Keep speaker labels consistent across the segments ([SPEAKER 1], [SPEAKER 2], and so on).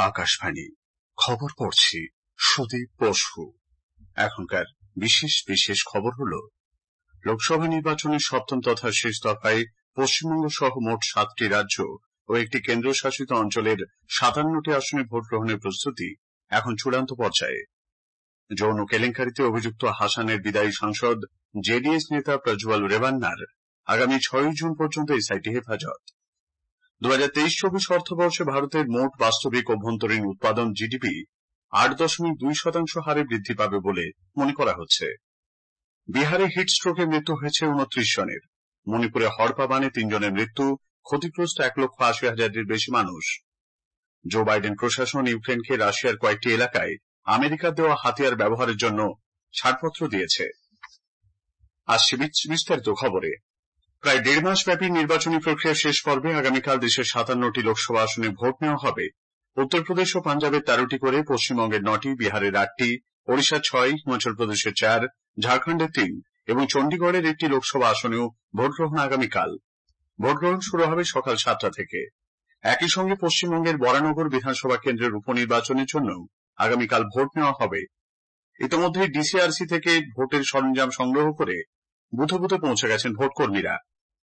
[SPEAKER 1] আকাশবাণী খবর পড়ছি সুদীপ বসু। এখনকার বিশেষ বিশেষ খবর হলো, লোকসভা নির্বাচনের সপ্তম তথা শেষ দফায় পশ্চিমবঙ্গ সহ মোট 7টি রাজ্য ও একটি কেন্দ্রশাসিত অঞ্চলের 57টি আসনে ভোট গ্রহণের প্রস্তুতি এখন চূড়ান্ত পর্যায়ে। যৌন কেলেঙ্কারিতে অভিযুক্ত হাসানের বিদায়ী সাংসদ জেডিএস নেতা প্রজ্জ্বল রেভান্নার আগামী 6 জুন পর্যন্ত এসআইটি হেফাজত। 2023-24 অর্থবর্ষে ভারতের মোট বাস্তবিক অভ্যন্তরীণ উৎপাদন জিডিপি 8.2% হারে বৃদ্ধি পাবে বলে মনে করা হচ্ছে। বিহারে হিটস্ট্রোকে মৃত্যু হয়েছে 29 জনের। মণিপুরে হড়পা বানে 3 জনের মৃত্যু, ক্ষতিগ্রস্ত 1,80,000-এর বেশি মানুষ। জো বাইডেন প্রশাসন ইউক্রেনকে রাশিয়ার কয়েকটি এলাকায় আমেরিকার দেওয়া হাতিয়ার ব্যবহারের জন্য ছাড়পত্র দিয়েছে। আসছে বিস্তারিত খবরে। প্রায় 1.5 মাস ব্যাপী নির্বাচনী প্রক্রিয়া শেষ পর্বে আগামীকাল দেশের 57টি লোকসভা আসনে ভোট নেওয়া হবে। উত্তরপ্রদেশ ও পাঞ্জাবের 13টি করে, পশ্চিমবঙ্গের 9টি, বিহারের 8টি, ওড়িশার 6, হিমাচল প্রদেশের 4, ঝাড়খণ্ডের 3 এবং চণ্ডীগড়ের 1টি লোকসভা আসনেও ভোট গ্রহণ আগামীকাল। ভোট গ্রহণ শুরু হবে সকাল 7টা থেকে। একই সঙ্গে পশ্চিমবঙ্গের বরানগর বিধানসভা কেন্দ্রের উপনির্বাচনের জন্য আগামীকাল ভোট নেওয়া হবে। ইতিমধ্যে ডিসিআরসি থেকে ভোটের সরঞ্জাম সংগ্রহ করে বুথে বুথে পৌঁছে গেছেন ভোটকর্মীরা।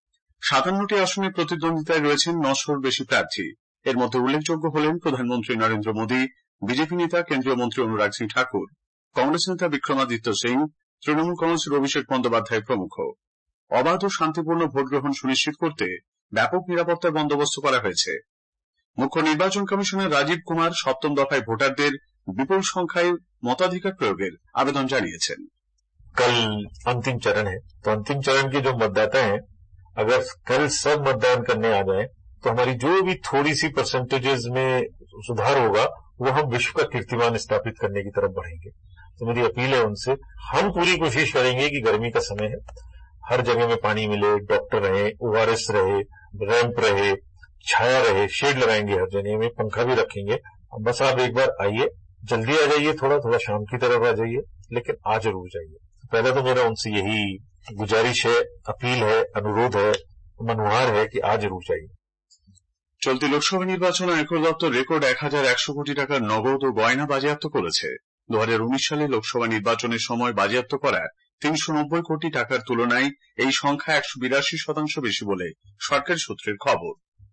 [SPEAKER 1] 57টি আসনে প্রতিদ্বন্দ্বিতায় রয়েছেন 900-র বেশি প্রার্থী। এর মধ্যে উল্লেখযোগ্য হলেন প্রধানমন্ত্রী নরেন্দ্র মোদী, বিজেপি নেতা কেন্দ্রীয় মন্ত্রী অনুরাগ সিং ঠাকুর, কংগ্রেস নেতা বিক্রমাদিত্য সিং, তৃণমূল কংগ্রেসের অভিষেক বন্দ্যোপাধ্যায় প্রমুখ। অবাধ ও শান্তিপূর্ণ ভোট গ্রহণ সুনিশ্চিত করতে ব্যাপক নিরাপত্তার বন্দোবস্ত করা হয়েছে। মুখ্য নির্বাচন কমিশনার রাজীব কুমার সপ্তম দফায় ভোটারদের বিপুল সংখ্যায় মতাধিকার প্রয়োগের আবেদন জানিয়েছেন।
[SPEAKER 2] कल अंतिम चरण है, तो अंतिम चरण के जो मतदाता हैं, अगर कल सब मतदान करने आ जाए तो हमारी जो भी थोड़ी सी परसेंटेजेस में सुधार होगा वो हम विश्व का कीर्तिमान स्थापित करने की तरफ बढ़ेंगे। तो मेरी अपील है उनसे, हम पूरी कोशिश करेंगे कि गर्मी का समय है, हर जगह में पानी मिले, डॉक्टर रहे, ओआरएस रहे, रैंप रहे, छाया रहे, शेड लगाएंगे, हर जगह में पंखा भी रखेंगे। बस आप एक बार आइए, जल्दी आ जाइए, थोड़ा थोड़ा शाम की तरफ आ जाइए, लेकिन आ जरूर जाइए। पहले तो मेरा उनसे यही गुजारिश है, अपील है, अनुरोध है, मनुहार है कि आज जरूर जाइए।
[SPEAKER 1] চলতি লোকসভা নির্বাচনে আয়কর দপ্তর রেকর্ড 1,100 কোটি টাকার নগদ ও গয়না বাজেয়াপ্ত করেছে। 2019 সালে লোকসভা নির্বাচনের সময় বাজেয়াপ্ত করা 390 কোটি টাকার তুলনায় এই সংখ্যা 182% বেশি বলে সরকারি সূত্রের খবর।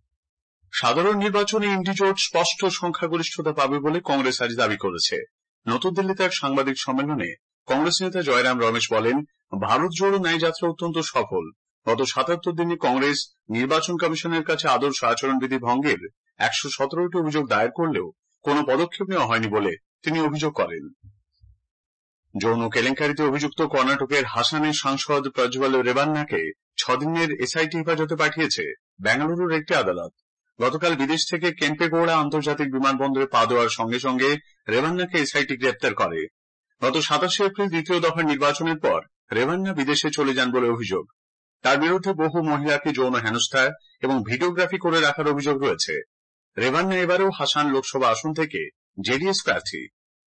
[SPEAKER 1] সাধারণ নির্বাচনে ইন্ডি জোট স্পষ্ট সংখ্যাগরিষ্ঠতা পাবে বলে কংগ্রেস আজ দাবি করেছে। নতুন দিল্লিতে এক সাংবাদিক সম্মেলনে কংগ্রেস নেতা জয়রাম রমেশ বলেন, ভারত জোড়ো ন্যায় যাত্রা অত্যন্ত সফল। গত 77 দিনে কংগ্রেস নির্বাচন কমিশনের কাছে আদর্শ আচরণবিধি ভঙ্গের 117টি অভিযোগ দায়ের করলেও কোনো পদক্ষেপ নেওয়া হয়নি বলে তিনি অভিযোগ করেন। যৌন কেলেঙ্কারিতে অভিযুক্ত কর্ণাটকের হাসানের সাংসদ প্রজ্জ্বল রেভান্নাকে 6 দিনের এসআইটি হেফাজতে পাঠিয়েছে বেঙ্গালুরুর একটি আদালত। গতকাল বিদেশ থেকে কেম্পেগৌড়া আন্তর্জাতিক বিমানবন্দরে পা দেওয়ার সঙ্গে সঙ্গে রেভান্নাকে এসআইটি গ্রেপ্তার করে। গত 27 এপ্রিল দ্বিতীয় দফার নির্বাচনের পর রেভান্না বিদেশে চলে যান বলে অভিযোগ। তার বিরুদ্ধে বহু মহিলাকে যৌন হেনস্থা এবং ভিডিওগ্রাফি করে রাখার অভিযোগ রয়েছে। রেভান্না এবারেও হাসান লোকসভা আসন থেকে জেডিএস প্রার্থী।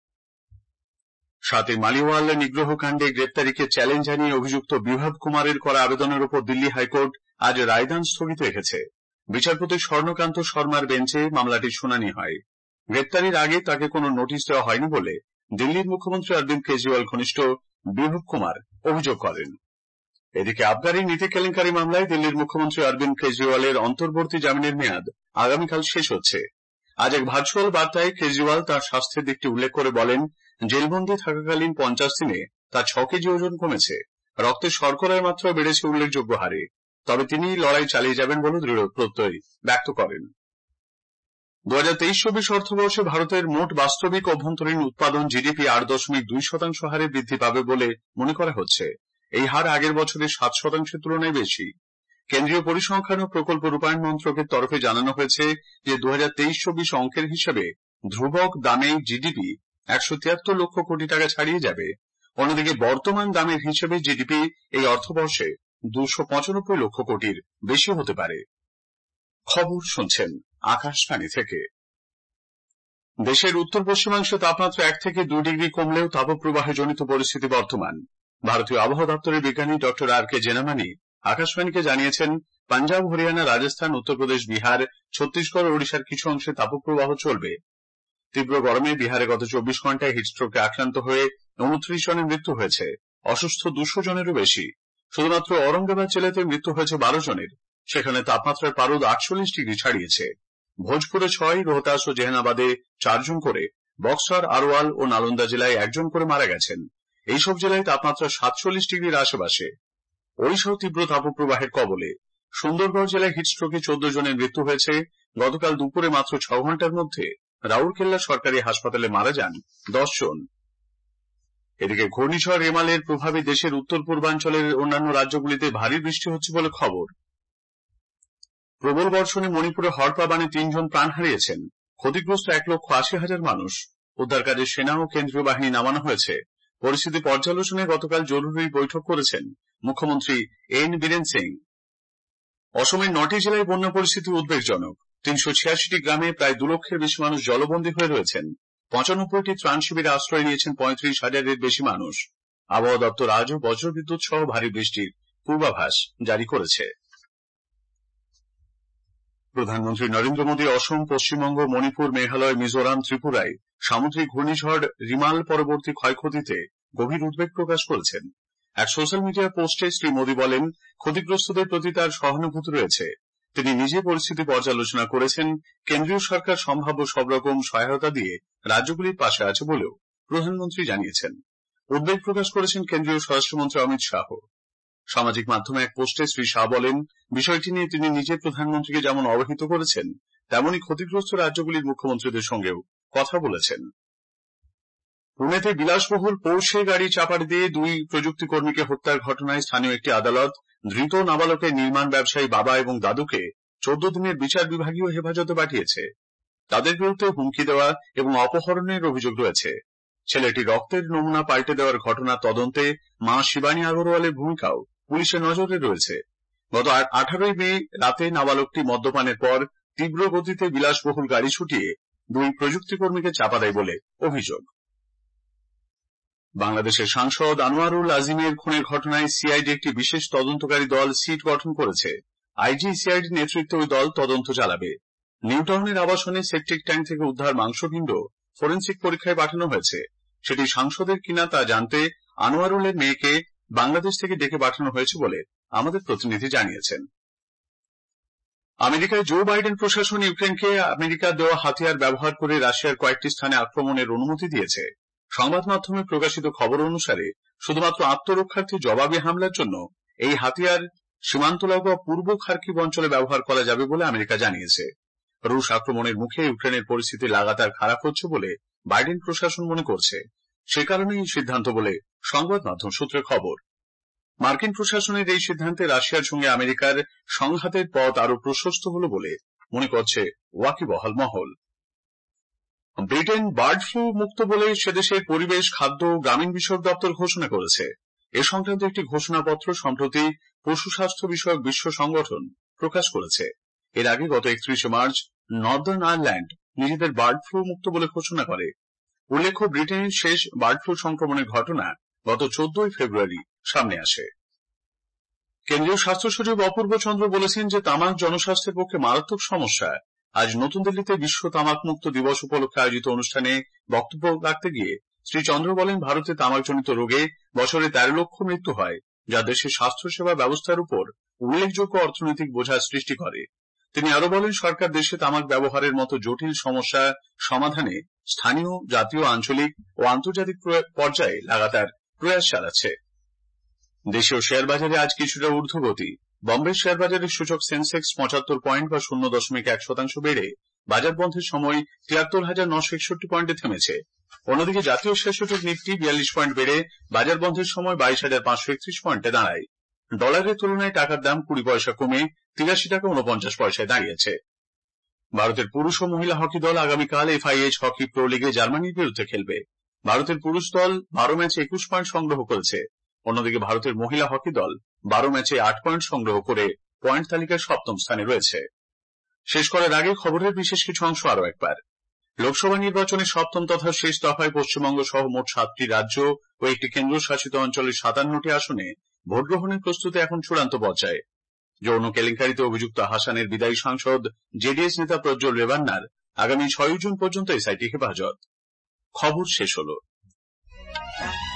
[SPEAKER 1] সাথে মালিওয়াল নিগ্রহ কাণ্ডে গ্রেপ্তারিকে চ্যালেঞ্জ জানিয়ে অভিযুক্ত বিভব কুমারের করা আবেদনের উপর দিল্লি হাইকোর্ট আজ রায়দান স্থগিত রেখেছে। বিচারপতি স্বর্ণকান্ত শর্মার বেঞ্চে মামলাটির শুনানি হয়। গ্রেপ্তারির আগে তাকে কোনো নোটিশ দেওয়া হয়নি বলে দিল্লির মুখ্যমন্ত্রী অরবিন্দ কেজরিওয়াল ঘনিষ্ঠ বিভব কুমার অভিযোগ করেন। এদিকে আবগারি নীতি কেলেঙ্কারি মামলায় দিল্লির মুখ্যমন্ত্রী অরবিন্দ কেজরিওয়ালের অন্তর্বর্তী জামিনের মেয়াদ আগামীকাল শেষ হচ্ছে। আজ এক ভার্চুয়াল বার্তায় কেজরিওয়াল তাঁর স্বাস্থ্যের দিকটি উল্লেখ করে বলেন, জেলবন্দি থাকাকালীন 50 দিনে তার 6 কেজি ওজন কমেছে। রক্তে শর্করার মাত্রা বেড়েছে উল্লেখযোগ্য হারে। তবে তিনি লড়াই চালিয়ে যাবেন বলে দৃঢ় প্রত্যয় ব্যক্ত করেন। 2023-24 অর্থবর্ষে ভারতের মোট বাস্তবিক অভ্যন্তরীণ উৎপাদন জিডিপি 8.2% হারে বৃদ্ধি পাবে বলে মনে করা হচ্ছে। এই হার আগের বছরের 7%-এর তুলনায় বেশি। কেন্দ্রীয় পরিসংখ্যান ও প্রকল্প রূপায়ণ মন্ত্রকের তরফে জানানো হয়েছে যে 2023-24 অঙ্কের হিসেবে ধ্রুবক দামে জিডিপি 173 লক্ষ কোটি টাকা ছাড়িয়ে যাবে। অন্যদিকে বর্তমান দামের হিসেবে জিডিপি এই অর্থবর্ষে 295 লক্ষ কোটির বেশি হতে পারে। খবর শুনছেন আকাশবাণী থেকে। দেশের উত্তর পশ্চিমাংশে তাপমাত্রা 1 থেকে 2 ডিগ্রি কমলেও তাপপ্রবাহজনিত পরিস্থিতি বর্তমান। ভারতীয় আবহাওয়া দপ্তরের বিজ্ঞানী ডক্টর আর কে জেনামানি আকাশবাণীকে জানিয়েছেন, পাঞ্জাব, হরিয়ানা, রাজস্থান, উত্তরপ্রদেশ, বিহার, ছত্তিশগড় ও ওড়িশার কিছু অংশে তাপপ্রবাহ চলবে। তীব্র গরমে বিহারে গত 24 ঘন্টায় হিটস্ট্রোকে আক্রান্ত হয়ে 29 জনের মৃত্যু হয়েছে, অসুস্থ 200 জনেরও বেশি। শুধুমাত্র ঔরঙ্গাবাদ জেলাতে মৃত্যু হয়েছে 12 জনের, সেখানে তাপমাত্রার পারদ 48 ডিগ্রি ছাড়িয়েছে। ভোজপুরে 6, রোহতাস ও জেহানাবাদে 4 জন করে, বক্সার, আরওয়াল ও নালন্দা জেলায় 1 জন করে মারা গেছেন। এইসব জেলায় তাপমাত্রা 47 ডিগ্রির আশেপাশে। ওড়িশাও তীব্র তাপপ্রবাহের কবলে। সুন্দরগড় জেলায় হিটস্ট্রোকে 14 জনের মৃত্যু হয়েছে। গতকাল দুপুরে মাত্র 6 ঘন্টার মধ্যে রাউরকেল্লা সরকারি হাসপাতালে মারা যান 10 জন। এদিকে ঘূর্ণিঝড় রেমালের প্রভাবে দেশের উত্তর পূর্বাঞ্চলের অন্যান্য রাজ্যগুলিতে ভারী বৃষ্টি হচ্ছে বলে খবর। প্রবল বর্ষণে মণিপুরে হড়পা বানে 3 জন প্রাণ হারিয়েছেন। ক্ষতিগ্রস্ত 1,80,000 মানুষ। উদ্ধার কাজে সেনা ও কেন্দ্রীয় বাহিনী নামানো হয়েছে। পরিস্থিতি পর্যালোচনায় গতকাল জরুরি বৈঠক করেছেন মুখ্যমন্ত্রী এন বীরেন সিং। অসমের 9টি জেলায় বন্যা পরিস্থিতি উদ্বেগজনক। 386টি গ্রামে প্রায় 2 লক্ষের বেশি মানুষ জলবন্দী হয়ে রয়েছেন। 95টি ত্রাণ শিবিরে আশ্রয় নিয়েছেন 35,000-এর বেশি মানুষ। আবহাওয়া দপ্তর আজও বজ্রবিদ্যুৎ সহ ভারী বৃষ্টির পূর্বাভাস জারি করেছে। প্রধানমন্ত্রী নরেন্দ্র মোদী অসম, পশ্চিমবঙ্গ, মণিপুর, মেঘালয়, মিজোরাম, ত্রিপুরায় সামুদ্রিক ঘূর্ণিঝড় রিমাল পরবর্তী ক্ষয়ক্ষতিতে গভীর উদ্বেগ প্রকাশ করেছেন। এক সোশ্যাল মিডিয়া পোস্টে শ্রী মোদী বলেন, ক্ষতিগ্রস্তদের প্রতি তার সহানুভূতি রয়েছে। তিনি নিজে পরিস্থিতি পর্যালোচনা করেছেন। কেন্দ্রীয় সরকার সম্ভাব্য সব রকম সহায়তা দিয়ে রাজ্যগুলির পাশে আছে বলেও প্রধানমন্ত্রী জানিয়েছেন। উদ্বেগ প্রকাশ করেছেন কেন্দ্রীয় স্বরাষ্ট্রমন্ত্রী অমিত শাহ। সামাজিক মাধ্যমে এক পোস্টে শ্রী শাহ বলেন, বিষয়টি নিয়ে তিনি নিজে প্রধানমন্ত্রীকে যেমন অবহিত করেছেন, তেমনি ক্ষতিগ্রস্ত রাজ্যগুলির মুখ্যমন্ত্রীদের সঙ্গেও কথা বলেছেন। পুনেতে বিলাসবহুল পোর্শে গাড়ি চাপা দিয়ে 2 প্রযুক্তি কর্মীকে হত্যার ঘটনায় স্থানীয় একটি আদালত ধৃত নাবালকের নির্মাণ ব্যবসায়ী বাবা এবং দাদুকে 14 দিনের বিচার বিভাগীয় হেফাজতে পাঠিয়েছে। তাদের বিরুদ্ধে হুমকি দেওয়া এবং অপহরণের অভিযোগ রয়েছে। ছেলেটি রক্তের নমুনা পাল্টে দেওয়ার ঘটনা তদন্তে মা শিবানী আগরওয়ালের ভূমিকাও পুলিশের নজরে রয়েছে। গত 18 মে রাতে নাবালকটি মদ্যপানের পর তীব্র গতিতে বিলাসবহুল গাড়ি ছুটিয়ে 2 প্রযুক্তি কর্মীকে চাপা দেয় বলে অভিযোগ। বাংলাদেশের সাংসদ আনোয়ারুল আজিমের খুনের ঘটনায় সিআইডি একটি বিশেষ তদন্তকারী দল সিট গঠন করেছে। আইজি সিআইডি নেতৃত্বে ওই দল তদন্ত চালাবে। নিউটাউনের আবাসনে সেপটিক ট্যাঙ্ক থেকে উদ্ধার মাংসপিণ্ড ফরেনসিক পরীক্ষায় পাঠানো হয়েছে। সেটি সাংসদের কিনা তা জানতে আনোয়ারুলের মেয়েকে বাংলাদেশ থেকে ডেকে পাঠানো হয়েছে বলে আমাদের প্রতিনিধি জানিয়েছেন। আমেরিকায় জো বাইডেন প্রশাসন ইউক্রেনকে আমেরিকার দেওয়া হাতিয়ার ব্যবহার করে রাশিয়ার কয়েকটি স্থানে আক্রমণের অনুমতি দিয়েছে। সংবাদ মাধ্যমে প্রকাশিত খবর অনুসারে শুধুমাত্র আত্মরক্ষার্থে জবাবি হামলার জন্য এই হাতিয়ার সীমান্ত লাগোয়া পূর্ব খার্কিভ অঞ্চলে ব্যবহার করা যাবে বলে আমেরিকা জানিয়েছে। রুশ আক্রমণের মুখে ইউক্রেনের পরিস্থিতি লাগাতার খারাপ হচ্ছে বলে বাইডেন প্রশাসন মনে করছে। সে কারণেই এই সিদ্ধান্ত বলে সংবাদ মাধ্যম সূত্রে খবর। মার্কিন প্রশাসনের এই সিদ্ধান্তে রাশিয়ার সঙ্গে আমেরিকার সংঘাতের পথ আরো প্রশস্ত হল বলে মনে করছে ওয়াকিবহাল মহল। ব্রিটেন বার্ড ফ্লু মুক্ত বলে সেদেশের পরিবেশ, খাদ্য ও গ্রামীণ বিষয়ক দপ্তর ঘোষণা করেছে। এ সংক্রান্ত একটি ঘোষণাপত্র সম্প্রতি পশু স্বাস্থ্য বিষয়ক বিশ্ব সংগঠন প্রকাশ করেছে। এর আগে গত 31 মার্চ নর্দার্ন আয়ারল্যান্ড নিজেদের বার্ড ফ্লু মুক্ত বলে ঘোষণা করে। উল্লেখ্য, ব্রিটেনের শেষ বার্ড ফ্লু সংক্রমণের ঘটনা গত 14 ফেব্রুয়ারি সামনে আসে। কেন্দ্রীয় স্বাস্থ্য সচিব অপূর্ব চন্দ্র বলেছেন যে তামাক জনস্বাস্থ্যের পক্ষে মারাত্মক সমস্যা। আজ নতুন দিল্লিতে বিশ্ব তামাক মুক্ত দিবস উপলক্ষে আয়োজিত অনুষ্ঠানে বক্তব্য রাখতে গিয়ে শ্রী চন্দ্র বলেন, ভারতে তামাকজনিত রোগে বছরে 13 লক্ষ মৃত্যু হয়, যা দেশের স্বাস্থ্যসেবা ব্যবস্থার উপর উল্লেখযোগ্য অর্থনৈতিক বোঝা সৃষ্টি করে। তিনি আরো বলেন, সরকার দেশে তামাক ব্যবহারের মতো জটিল সমস্যা সমাধানে স্থানীয়, জাতীয়, আঞ্চলিক ও আন্তর্জাতিক পর্যায়ে লাগাতার প্রয়াস চালাচ্ছে। দেশীয় শেয়ার বাজারে আজ কিছুটা ঊর্ধ্বগতি। বম্বে শেয়ার বাজারের সূচক সেন্সেক্স 75 পয়েন্ট বা 0.1% বেড়ে বাজার বন্ধের সময় 73,961 পয়েন্টে থেমেছে। অন্যদিকে জাতীয় শেয়ার সূচক নিফটি 42 পয়েন্ট বেড়ে বাজার বন্ধের সময় 22,531 পয়েন্টে দাঁড়ায়। ডলারের তুলনায় টাকার দাম 20 পয়সা কমে 83 টাকা 49 পয়সায় দাঁড়িয়েছে। ভারতের পুরুষ ও মহিলা হকি দল আগামীকাল FIH হকি প্রো লিগে জার্মানির বিরুদ্ধে খেলবে। ভারতের পুরুষ দল 12 ম্যাচে 21 পয়েন্ট সংগ্রহ করেছে। অন্যদিকে ভারতের মহিলা হকি দল 12 ম্যাচে 8 পয়েন্ট সংগ্রহ করে পয়েন্ট তালিকার 7ম স্থানে রয়েছে। শেষ করার আগে খবরের বিশেষ কিছু অংশ আরো একবার। লোকসভা নির্বাচনে 7ম তথা শেষ দফায় পশ্চিমবঙ্গ সহ মোট 7টি রাজ্য ও একটি কেন্দ্রশাসিত অঞ্চলের 57টি আসনে ভোট গ্রহণের প্রস্তুতি এখন চূড়ান্ত পর্যায়ে। যৌন কেলেঙ্কারিতে অভিযুক্ত হাসানের বিদায়ী সাংসদ জেডিএস নেতা প্রজ্জ্বল রেভান্নার আগামী 6 জুন পর্যন্ত এসআইটি হেফাজত। খবর শেষ হলো।